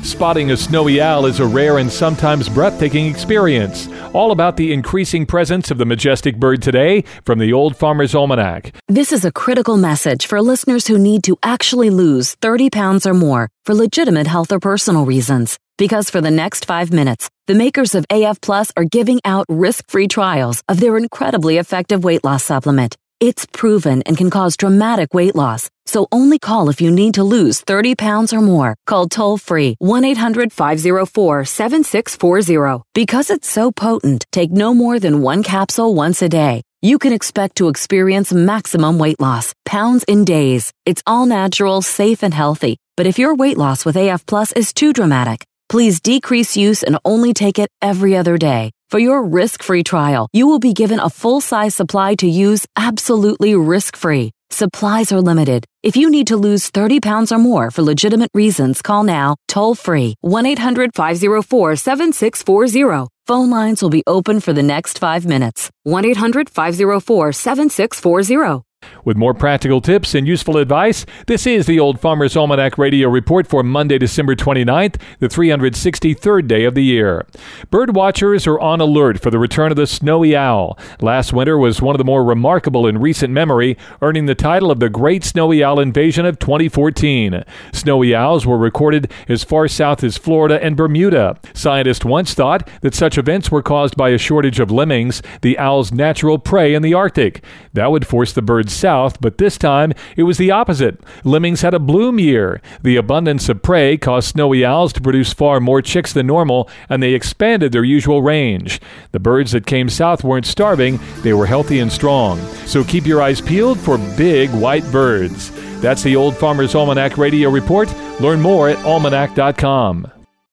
Spotting a snowy owl is a rare and sometimes breathtaking experience. All about the increasing presence of the majestic bird today from the Old Farmer's Almanac. This is a critical message for listeners who need to actually lose 30 pounds or more for legitimate health or personal reasons. Because for the next 5 minutes, the makers of AF Plus are giving out risk-free trials of their incredibly effective weight loss supplement. It's proven and can cause dramatic weight loss. So only call if you need to lose 30 pounds or more. Call toll-free 1-800-504-7640. Because it's so potent, take no more than 1 capsule once a day. You can expect to experience maximum weight loss, pounds in days. It's all natural, safe, and healthy. But if your weight loss with AF Plus is too dramatic, please decrease use and only take it every other day. For your risk-free trial, you will be given a full-size supply to use absolutely risk-free. Supplies are limited. If you need to lose 30 pounds or more for legitimate reasons, call now, toll-free, 1-800-504-7640. Phone lines will be open for the next 5 minutes. 1-800-504-7640. With more practical tips and useful advice, this is the Old Farmer's Almanac Radio Report for Monday, December 29th, the 363rd day of the year. Bird watchers are on alert for the return of the snowy owl. Last winter was one of the more remarkable in recent memory, earning the title of the Great Snowy Owl Invasion of 2014. Snowy owls were recorded as far south as Florida and Bermuda. Scientists once thought that such events were caused by a shortage of lemmings, the owl's natural prey in the Arctic. That would force the birds south, but this time it was the opposite. Lemmings had a bloom year. The abundance of prey caused snowy owls to produce far more chicks than normal, and they expanded their usual range. The birds that came south weren't starving, they were healthy and strong. So keep your eyes peeled for big white birds. That's the Old Farmer's Almanac Radio Report. Learn more at almanac.com.